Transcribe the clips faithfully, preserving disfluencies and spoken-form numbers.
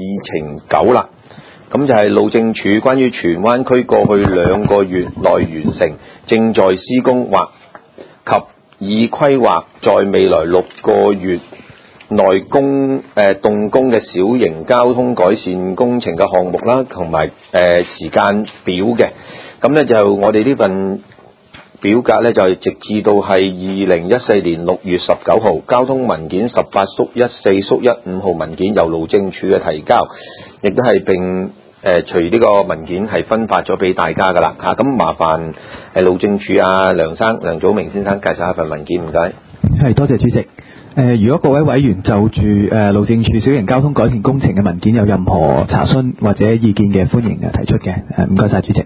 議程九啦。咁就係路政署關於荃灣區過去兩個月內完成正在施工或及已規劃在未來六個月內工誒、呃、動工嘅小型交通改善工程嘅項目啦，同埋誒時間表嘅。咁咧就我哋呢份表格咧就係直至到係二零一四年六月十九號，交通文件十八縮一四縮一五號文件由路政署嘅提交，亦都係並誒隨呢個文件係分發咗俾大家噶啦嚇。咁麻煩誒路政署啊梁生梁祖明先生介紹一份文件，唔該。 係，多謝主席。誒、呃，如果各位委員就住誒、呃、路政署小型交通改善工程嘅文件有任何查詢或者意見嘅，歡迎誒提出嘅。誒，唔該晒主席。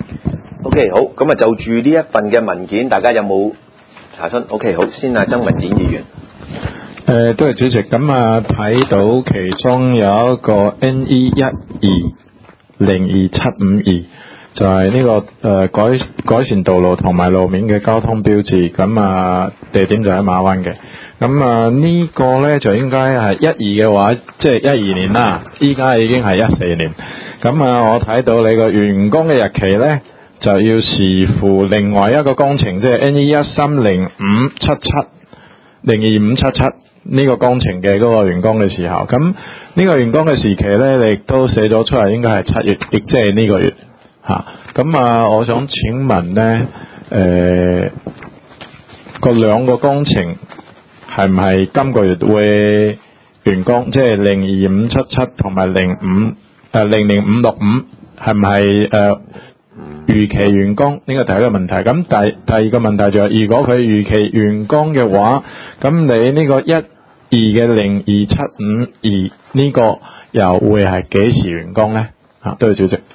O.K. 好，咁啊就住呢一份嘅文件，大家有冇查詢 ？O.K. 好，先啊曾文典議員。 誒、呃，多謝主席。咁啊睇到其中有一個 N E 一二零二七五二，就係呢、這個誒、呃、改改善道路同埋路面嘅交通標誌。咁啊地點就喺馬灣嘅。咁啊呢個咧就應該係一二嘅話，即係一二年啦。依家已經係一四年。咁啊我睇到你個完工嘅日期咧，就要視乎另外一個工程，即係 N E 一三零五七七零二五七七呢個工程嘅嗰個完工嘅時候。咁呢個完工嘅時期咧，你亦都寫咗出嚟，應該係七月，亦即係呢個月嚇。咁啊，我想請問咧，誒個兩個工程係唔係今個月會完工？即係零二五七七同埋零五誒零零五六五係唔係誒預期完工？呢個第一個問題。咁第第二個問題就係，如果佢預期完工嘅話，咁你呢個一二嘅零二七五二呢個又會係幾時完工咧？啊，多謝主席。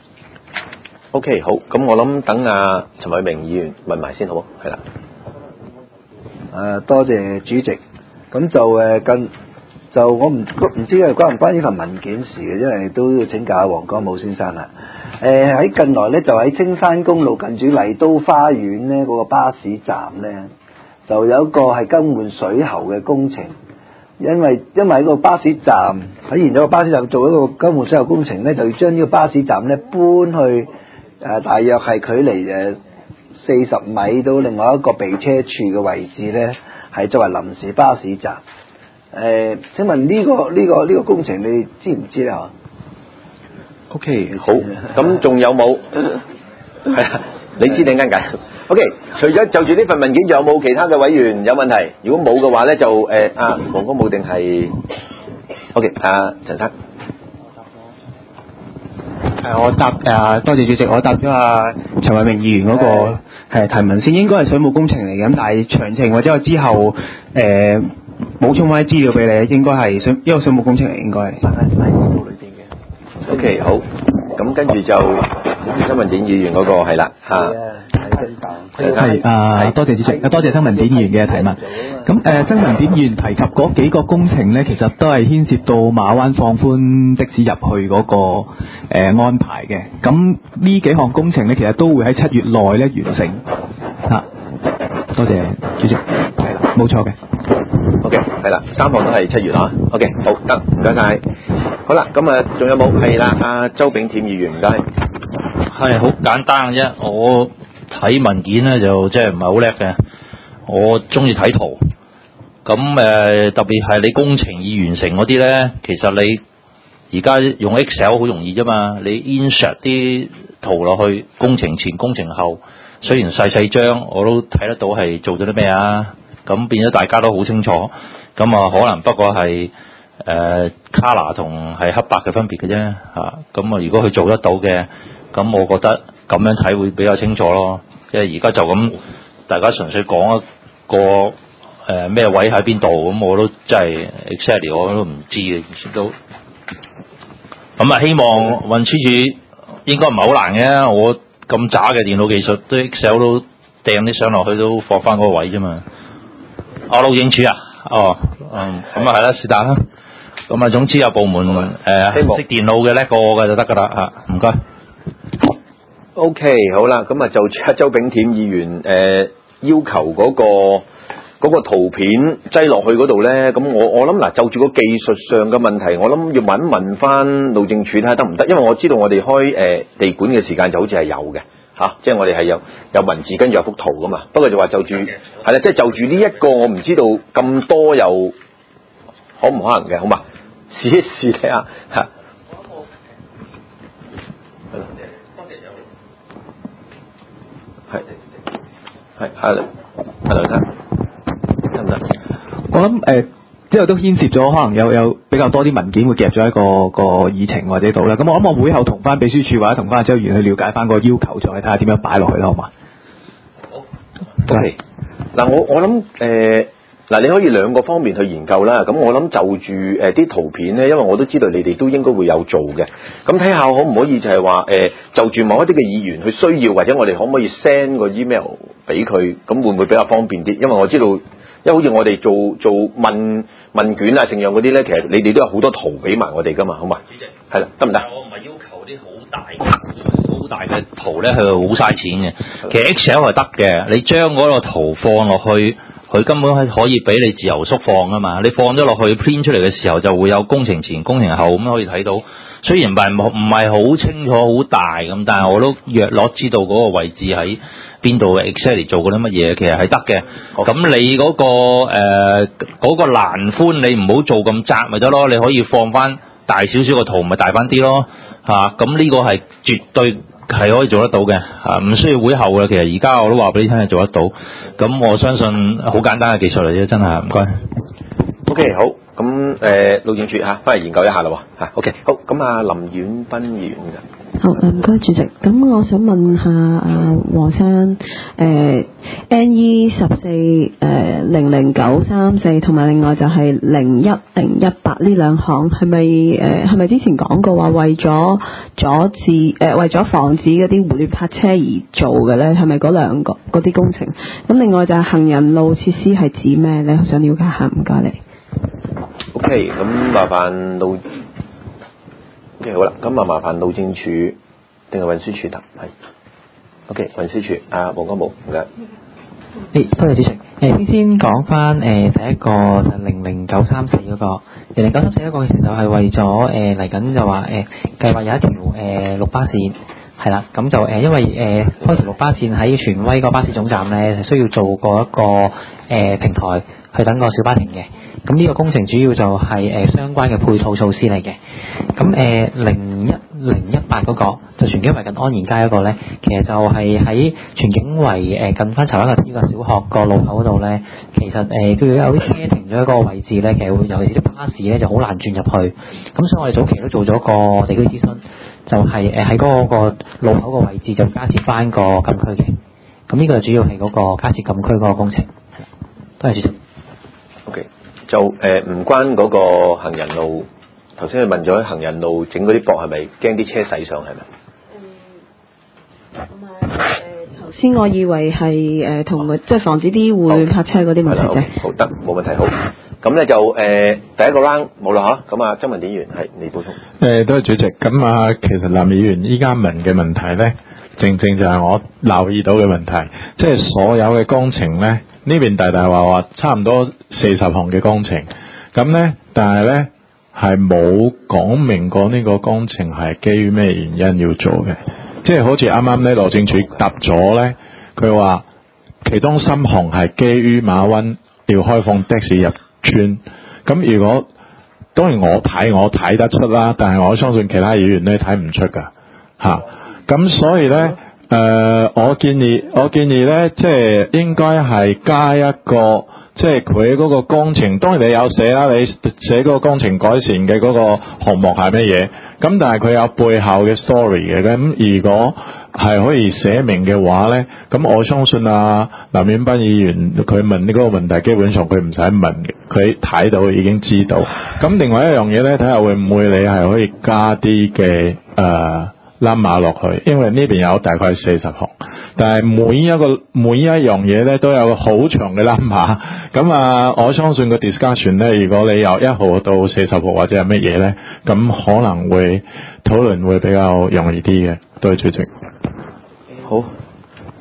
O.K. 好，咁我諗等阿陳偉明議員問埋先好，係啦。 誒，多謝主席。咁就誒近就我唔唔知係關唔關呢份文件事嘅，因為都要請教下黃江武先生啦。誒喺近來咧，就喺青山公路近住麗都花園咧嗰個巴士站咧，就有一個係更換水喉嘅工程。因為因為喺個巴士站喺現咗個巴士站做一個更換水喉工程咧，就要將呢個巴士站咧搬去誒大約係距離誒四十米到另外一個備車處嘅位置咧，係作為臨時巴士站。誒，請問呢個呢個呢個工程你知唔知咧？嗬 ？O.K. 好，咁仲有冇？係啊，你知點解解 ？O.K. 除咗就住呢份文件，仲有冇其他嘅委員有問題？如果冇嘅話咧，就誒啊黃哥冇定係 O.K. 啊陳生。 誒，我答誒多謝主席，我答咗阿陳偉明議員嗰個係提問先，應該係水務工程嚟嘅，咁但係詳情或者我之後誒補充翻啲資料俾你，應該係水一個水務工程嚟，應該係。 O.K. 好，咁跟住就曾文典議員嗰個係啦嚇。 係啊，多謝主席，多謝曾文典議員嘅提問。咁誒，曾文典議員提及嗰幾個工程咧，其實都係牽涉到馬灣放寬的士入去嗰個誒安排嘅。咁呢幾項工程咧，其實都會喺七月內咧完成嚇。多謝主席，係啦，冇錯嘅。 O.K. 係啦，三項都係七月啊。O.K. 好得，唔該晒。好啦，咁啊，仲有冇？係啦，阿周炳添議員唔該。 係好簡單嘅啫，我睇文件咧就即係唔係好叻嘅，我中意睇圖。咁誒、呃，特別係你工程已完成嗰啲咧，其實你而家用 Excel 好容易啫嘛，你 insert 啲圖落去，工程前、工程後，雖然細細張，我都睇得到係做咗啲咩啊。咁變咗大家都好清楚。咁啊，可能不過係誒 colour 同係黑白嘅分別嘅啫嚇。咁啊，如果佢做得到嘅，咁我覺得咁樣睇會比較清楚咯。即係而家就咁，大家純粹講一個誒咩、呃、位喺邊度，咁我都真係 exactly 我都唔知嘅，都。咁啊，希望運輸署應該唔係好難嘅。我咁渣嘅電腦技術，都 Excel 都掟啲相落去都放翻嗰個位啫嘛。哦，路政署啊，哦，嗯，咁啊係啦，是但啦。咁啊，總之有部門誒識電腦嘅叻過我嘅就得㗎啦嚇，唔該。O K. 好啦，咁啊就周炳添議員誒、呃、要求嗰個嗰個圖片擠落去嗰度咧，咁我我諗嗱，就住個技術上嘅問題，我諗要問一問翻路政署睇下得唔得，因為我知道我哋開誒、呃、地管嘅時間就好似係有嘅嚇、啊，即係我哋係有有文字跟住有幅圖噶嘛。不過就話就住係啦，即係就住呢一個我唔知道咁多又可唔可能嘅，好嘛？試一試睇下嚇。係係係啦，係啦，得唔得？ 我諗誒，之後都牽涉咗，可能有有比較多啲文件會夾咗喺個個議程或者度啦。咁我諗我會後同翻秘書處或者同翻周議員去了解翻個要求，再睇下點樣擺落去啦，好嘛？ 好，係嗱，我我諗誒嗱，你可以兩個方面去研究啦。咁我諗就住誒啲圖片咧，因為我都知道你哋都應該會有做嘅。咁睇下可唔可以就係話誒，就住某一啲嘅議員去需要，或者我哋可唔可以 send 個 email 俾佢？咁會唔會比較方便啲？因為我知道，因為好似我哋做做問問卷啊、成樣嗰啲咧，其實你哋都有好多圖俾埋我哋噶嘛，好嘛？ 主席， 係啦，得唔得？ 我唔係要求啲好大嘅好大嘅圖咧，佢好嘥錢嘅。其實 Excel 係得嘅，你將嗰個圖放落去。佢根本係可以俾你自由縮放啊嘛！你放咗落去 print 出嚟嘅時候，就會有工程前、工程後咁可以睇到。雖然唔係唔係好清楚、好大咁，但係我都約攞知道嗰個位置喺邊度 ，exactly 做過啲乜嘢，其實係得嘅。咁你嗰、嗰個誒嗰、呃嗰個欄寬，你唔好做咁窄咪得咯。你可以放翻大少少個圖，咪大翻啲咯嚇。咁、啊、呢個係絕對。係可以做得到嘅，啊唔需要會後嘅。其實而家我都話俾你聽係做得到，咁我相信好簡單嘅技術嚟啫，真係唔該。 OK 好，咁誒路政署嚇，翻嚟研究一下啦喎嚇。OK 好，咁啊林婉彬議員嘅。 好，唔該主席。咁我想問下啊黃生，誒 N E 十四誒零零九三四同埋另外就係零一零一八呢兩項係咪誒係咪之前講過話為咗阻止誒、呃、為咗防止嗰啲胡亂泊車而做嘅咧？係咪嗰兩個嗰啲工程？咁另外就係行人路設施係指咩咧？我想了解下，唔該你。 OK，咁麻煩路。OK 好啦，咁啊麻煩路政署定係運輸署答係 OK 運輸署啊黃家武唔該。 誒多謝主席。誒先先講翻誒第一個就係零零九三四嗰個零零九三四嗰個其實就係為咗誒嚟緊就話誒計劃有一條誒綠巴線係啦，咁就誒、呃、因為誒、呃、開條綠巴線喺荃威個巴士總站咧係需要做過一個誒、呃、平台去等個小巴停嘅。咁呢個工程主要就係、是、誒、呃、相關嘅配套措施嚟嘅。咁誒零一零一八嗰個就荃景圍近安賢街嗰個咧，其實就係喺荃景圍誒、呃、近翻柴灣嘅呢個小學個路口嗰度咧，其實誒佢、呃、有啲車停咗喺嗰個位置咧，其實會尤其是啲巴士咧就好難轉入去。咁所以我哋早期都做咗個地區諮詢，就係誒喺嗰個路口個位置就加設翻個禁區嘅。咁呢個主要係嗰個加設禁區嗰個工程。多謝主席。 OK。就誒唔、呃、關嗰個行人路，頭先你問咗行人路整嗰啲駁係咪驚啲車駛上係咪？ 嗯，同埋誒頭先我以為係誒同佢即係防止啲會泊車嗰啲問題啫。 好得冇問題好。咁咧就誒、呃、第一個 round 冇啦嚇，咁啊周文典議員係你補充。 誒多謝主席。咁啊其實林議員依家問嘅問題咧，正正就係我留意到嘅問題，即係所有嘅工程咧。呢邊大大話話差唔多四十項嘅工程，咁呢，但係呢係冇講明過呢個工程係基於咩原因要做嘅，即係好似啱啱呢路政署答咗呢，佢話其中三項係基於馬灣要開放的士入村，咁如果當然我睇我睇得出啦，但係我相信其他議員呢睇唔出㗎嚇，咁、啊、所以呢。誒、呃，我建議，我建議咧，即係應該係加一個，即係佢嗰個工程。當然你有寫啦，你寫嗰個工程改善嘅嗰個項目係乜嘢？咁但係佢有背後嘅 story 嘅。咁如果係可以寫明嘅話咧，咁我相信啊林婉彬議員佢問呢個問題，基本上佢唔使問嘅，佢睇到已經知道。咁另外一樣嘢咧，睇下會唔會你係可以加啲嘅誒。number 落去，因為呢邊有大概四十項，但係每一個每一樣嘢咧都有個好長嘅 number。咁啊，我相信個 discussion 咧，如果你由一號到四十號或者係乜嘢咧，咁可能會討論會比較容易啲嘅。多謝主席。 好，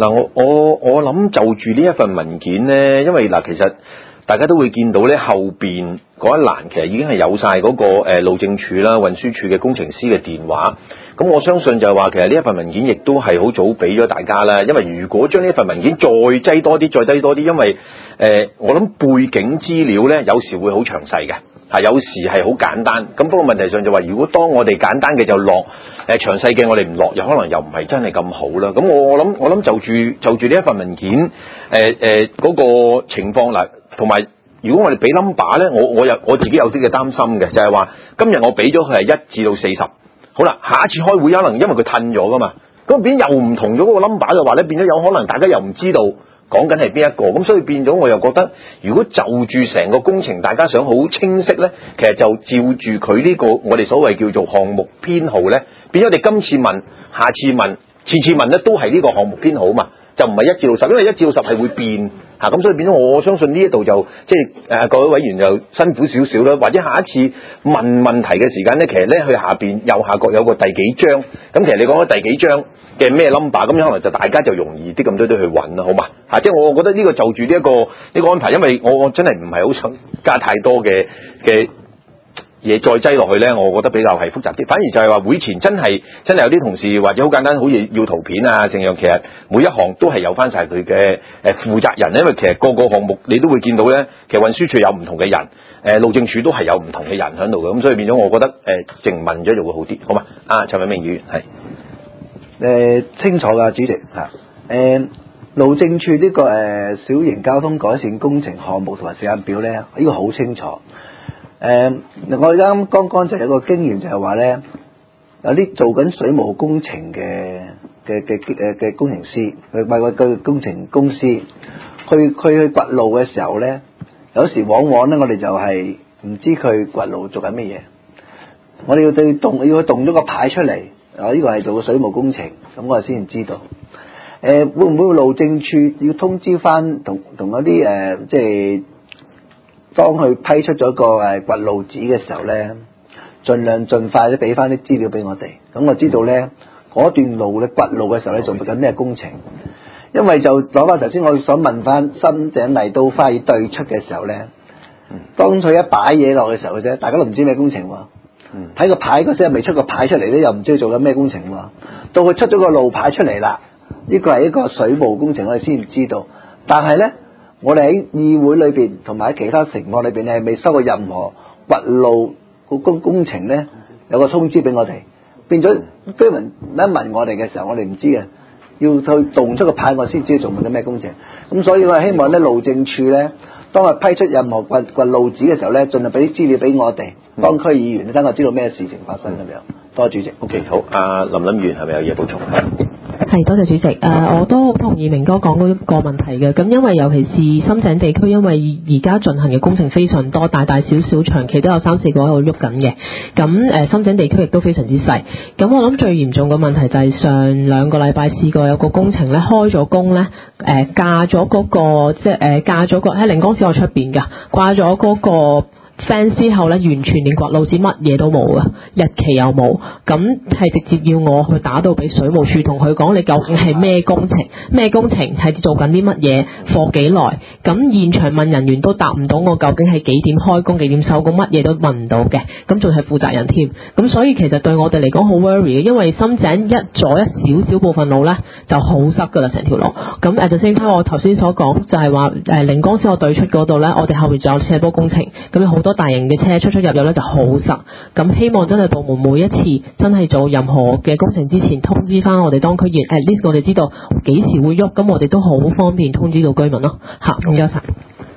嗱，我我我諗就住呢一份文件咧，因為嗱，其實大家都會見到咧，後邊嗰一欄其實已經係有晒嗰個誒路政署啦、運輸署嘅工程師嘅電話。咁我相信就係話，其實呢一份文件亦都係好早俾咗大家啦。因為如果將呢一份文件再擠多啲、再低多啲，因為誒、呃、我諗背景資料咧，有時會好詳細嘅。係有時係好簡單，咁不過問題上就話，如果當我哋簡單嘅就落，誒詳細嘅我哋唔落，又可能又唔係真係咁好啦。咁我我諗我諗就住就住呢一份文件，誒誒嗰個情況啦，同埋如果我哋俾 number 咧，我我有我自己有啲嘅擔心嘅，就係話今日我俾咗佢係一至到四十，好啦，下一次開會可能因為佢褪咗噶嘛，咁變又唔同咗嗰個 number 嘅話咧，變咗有可能大家又唔知道講緊係邊一個，咁所以變咗我又覺得，如果就住成個工程大家想好清晰咧，其實就照住佢呢個我哋所謂叫做項目編號咧，變咗我哋今次問、下次問、次次問咧都係呢個項目編號嘛，就唔係一至到十，因為一至到十係會變嚇，咁所以變咗我相信呢一度就即係誒各位委員就辛苦少少啦，或者下一次問問題嘅時間咧，其實咧佢下邊右下角有個第幾章，咁其實你講緊第幾章嘅咩 number， 咁可能就大家就容易啲咁多都去揾啦，好嘛？嚇、啊，即係我覺得呢個就住呢一個呢、呢個安排，因為我我真係唔係好想加太多嘅嘅嘢再擠落去咧，我覺得比較係複雜啲。反而就係話會前真係真係有啲同事或者好簡單，好似要圖片啊，成樣其實每一項都係有翻晒佢嘅誒負責人，因為其實個個項目你都會見到咧，其實運輸署有唔同嘅人，誒、呃、路政署都係有唔同嘅人喺度嘅，咁所以變咗我覺得誒靜問咗就會好啲，好嘛？啊，陳偉明議員係。 誒、呃、清楚㗎，主席嚇。誒、啊、路政署呢、這個誒、呃、小型交通改善工程項目同埋時間表咧，呢、這個好清楚。誒、呃，我啱剛剛就有個經驗就係話咧，有啲做緊水務工程嘅嘅嘅誒嘅工程師，佢唔係個工程公司，去去去掘路嘅時候咧，有時往往咧我哋就係唔知佢掘路做緊乜嘢，我哋要對動要去動咗個牌出嚟。啊！呢個係做個水務工程，咁我哋先知道。誒、呃，會唔會路政署要通知翻同同嗰啲誒，即係當佢批出咗個誒掘路紙嘅時候咧，盡量盡快咧俾翻啲資料俾我哋。咁我知道咧，嗰段路咧掘路嘅時候咧做緊咩工程？因為就攞翻頭先我想問翻深井麗都花園對出嘅時候咧，當佢一擺嘢落嘅時候嘅啫，大家都唔知咩工程喎。睇個牌嗰時未出個牌出嚟咧，又唔知佢做緊咩工程喎。到佢出咗個路牌出嚟啦，呢個係一個水務工程，我哋先知道。但係咧，我哋喺議會裏邊同埋喺其他情況裏邊咧，未收過任何掘路個工工程咧，有個通知俾我哋。變咗居民一問我哋嘅時候，我哋唔知嘅，要去動出個牌，我先知佢做緊咩工程。咁所以我希望咧，路政署咧，當佢批出任何掘掘路紙嘅時候咧，盡量俾啲資料俾我哋。當區議員，你等我知道咩事情發生咁樣。多謝主席。 OK， 好。阿林林議員係咪有嘢補充？ 係，多謝主席。誒、呃，我都好同意明哥講嗰個問題嘅。咁因為尤其是深井地區，因為而家進行嘅工程非常多，大大小小長期都有三四個喺度喐緊嘅。咁誒、呃，深井地區亦都非常之細。咁我諗最嚴重嘅問題就係上兩個禮拜試過有個工程咧，開咗工咧，誒、呃、架咗嗰、那個即係誒架咗個喺靈光小學出邊㗎，掛咗嗰個fence 之後咧，完全連掘路紙乜嘢都冇㗎，日期又冇，咁係直接要我去打到俾水務署，同佢講你究竟係咩工程，咩工程係做緊啲乜嘢，貨幾耐，咁現場問人員都答唔到我究竟係幾點開工，幾點收工，乜嘢都問唔到嘅，咁仲係負責人添，咁所以其實對我哋嚟講好 worry 嘅，因為深井一左一少少部分路咧就好塞㗎啦，成條路。咁 at the same time 我頭先所講就係話誒靈光小學對出嗰度咧，我哋後面仲有斜坡工程，咁有好多大型嘅車出出入入咧就好塞，咁希望真係部門每一次真係做任何嘅工程之前通知翻我哋當區議員 at least 我哋知道幾時會喐，咁我哋都好方便通知到居民咯。嚇，唔該晒。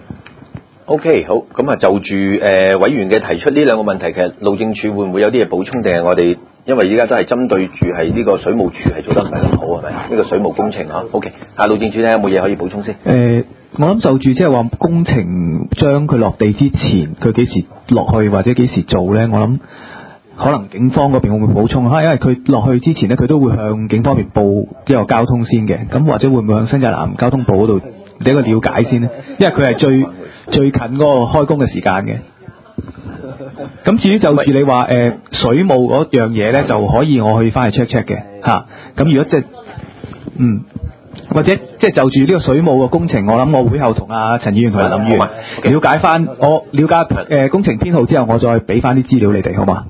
OK， 好，咁啊就住誒、呃、委員嘅提出呢兩個問題，其實路政署會唔會有啲嘢補充，定係我哋因為依家都係針對住係呢個水務署係做得唔係咁好係咪？呢、呢個水務工程嚇 ，OK，啊路政署咧有冇嘢可以補充先？誒、 呃。我諗就住即係話工程將佢落地之前，佢幾時落去或者幾時做呢？我諗可能警方嗰邊會唔會補充啊？因為佢落去之前呢，佢都會向警方面報呢個交通先嘅。咁或者會唔會向新界南交通部嗰度俾一個了解先呢？因為佢係最最近嗰個開工嘅時間嘅。咁至於就住你話誒、呃、水務嗰樣嘢呢，就可以我去翻去 check check 嘅嚇。咁、啊、如果即係嗯。 或者即係就住呢個水務嘅工程，我諗我會後同阿陳議員同埋林議員了解翻，我了解誒、呃、工程編號之後，我再俾翻啲資料你哋，好嘛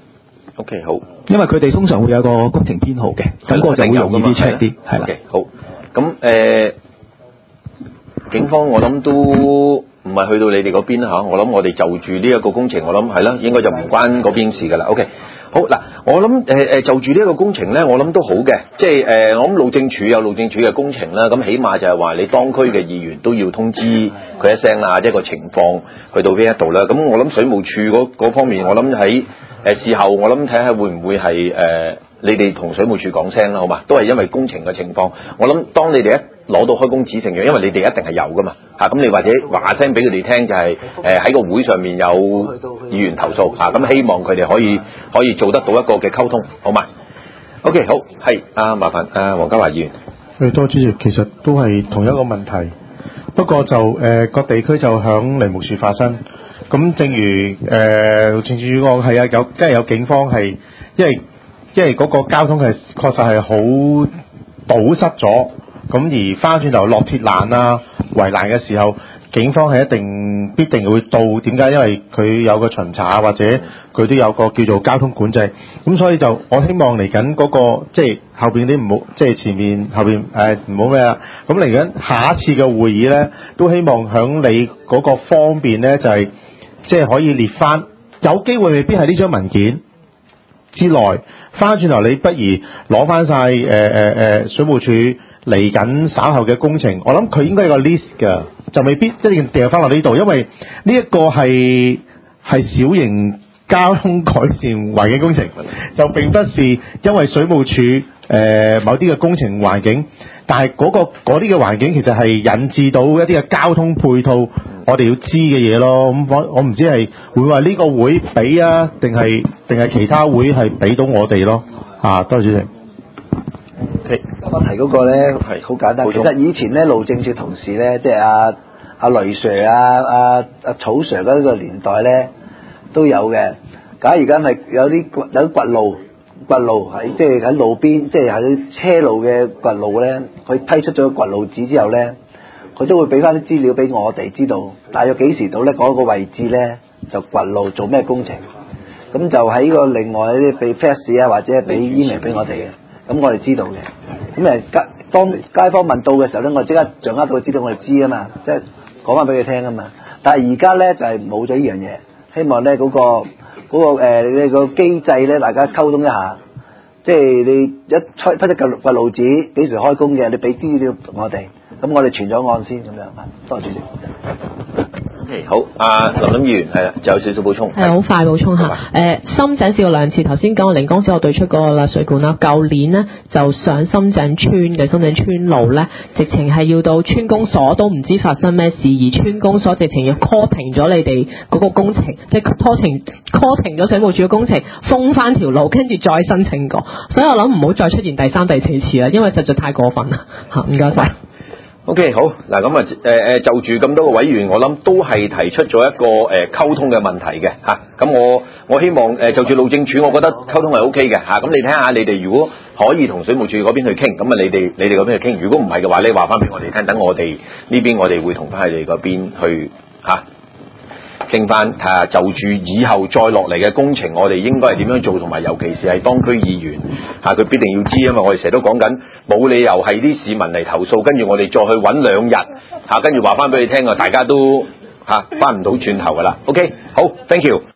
？OK 好， 因為佢哋通常會有個工程編號嘅，咁個就會容易啲 check 啲，係啦。 OK 好，咁誒、呃、警方我諗都唔係去到你哋嗰邊啦嚇，我諗我哋就住呢一個工程，我諗係啦，應該就唔關嗰邊事㗎啦。OK。好嗱，我諗誒誒就住呢一個工程咧，我諗都好嘅，即係誒、呃、我諗路政署有路政署嘅工程啦，咁起碼就係話你當區嘅議員都要通知佢一聲啊，一個情況去到邊一度啦。咁我諗水務署嗰方面，我諗喺誒事後，我諗睇下會唔會係誒、呃、你哋同水務署講聲啦，好嘛？都係因為工程嘅情況，我諗當你哋一攞到開工指示嘅，因為你哋一定係有噶嘛嚇，咁、啊、你或者話聲俾佢哋聽，就係誒喺個會上面有議員投訴嚇，咁、啊、希望佢哋可以可以做得到一個嘅溝通，好嘛 ？OK 好，係啊，麻煩啊，黃家華議員。 誒多主席，其實都係同一個問題，不過就誒個、呃、地區就響梨木樹發生。咁正如誒政治主講係啊，有即係有警方係，因為因為嗰個交通係確實係好堵塞咗，咁而翻轉頭落鐵欄啊圍欄嘅時候，警方係一定必定會到。點解？因為佢有個巡查或者佢都有個叫做交通管制。咁所以就我希望嚟緊嗰個即係後邊啲唔好，即係前面後邊誒唔好咩啊。咁嚟緊下一次嘅會議咧，都希望響你嗰個方面咧，就係即係可以列翻。有機會未必係呢張文件之內，翻轉頭你不如攞翻晒誒誒誒水務署嚟緊稍後嘅工程。我諗佢應該有個 list 㗎，就未必一定掉翻落呢度，因為呢一個係係小型交通改善環境工程，就並不是因為水務署誒、呃、某啲嘅工程環境，但係嗰、嗰個嗰啲嘅環境其實係引致到一啲嘅交通配套，我哋要知嘅嘢咯。咁我我唔知係會話呢個會俾啊，定係定係其他會係俾到我哋咯。啊，多謝主席。 Okay. 我提嗰個咧係好簡單，其實以前咧路政署同事咧，即係阿阿雷 Sir 啊、阿阿草 Sir 嗰個年代咧都有嘅。假如而家係有啲有啲掘路掘路喺即係喺路邊，即係喺車路嘅掘路咧，佢批出咗掘路紙之後咧，佢都會俾翻啲資料俾我哋知道，大約幾時到咧嗰個位置咧就掘路做咩工程，咁就喺個另外啲俾 fax 啊或者俾 email 俾我哋嘅。咁我哋知道嘅，咁誒街當街坊問到嘅時候咧，我即刻掌握到知道我哋知啊嘛，即係講翻俾佢聽啊嘛。但係而家咧就係冇咗呢樣嘢，希望咧嗰個嗰個誒你個機制咧，大家溝通一下，即係你一出批出嚿嚿路紙幾時開工嘅，你俾資料我哋，咁我哋傳咗案先咁樣啊。多謝主席。 Okay, 好，阿林林議員係啦，就有少少補充。 係好快補充下，誒、呃、深井試過兩次，頭先講個靈光小學對出嗰個啦水管啦，舊年呢就上深井村嘅深井村路咧，直情係要到村公所都唔知發生咩事，而村公所直情要 call 停咗你哋嗰個工程，即係拖停 call 停咗水務署嘅工程，封翻條路，跟住再申請過。所以我諗唔好再出現第三、第四次啦，因為實在太過分啦。嚇，唔該晒。 O.K. 好嗱，咁啊誒誒就住咁多個委員，我諗都係提出咗一個誒、呃、溝通嘅問題嘅嚇。咁、啊、我我希望誒、呃、就住路政署，我覺得溝通係 O.K. 嘅嚇。咁、啊、你睇下，你哋如果可以同水務署嗰邊去傾，咁啊你哋你哋嗰邊去傾。如果唔係嘅話，你話翻俾我哋聽，等我哋呢邊我哋會同翻你哋嗰邊去嚇傾翻睇下，就住以後再落嚟嘅工程，我哋應該係點樣做，同埋尤其是係當區議員嚇，佢、啊、必定要知，因為我哋成日都講緊。冇理由係啲市民嚟投訴，跟住我哋再去揾兩日嚇，跟住話翻俾你聽啊，大家都嚇翻唔到轉頭噶啦。OK，好 ，thank you。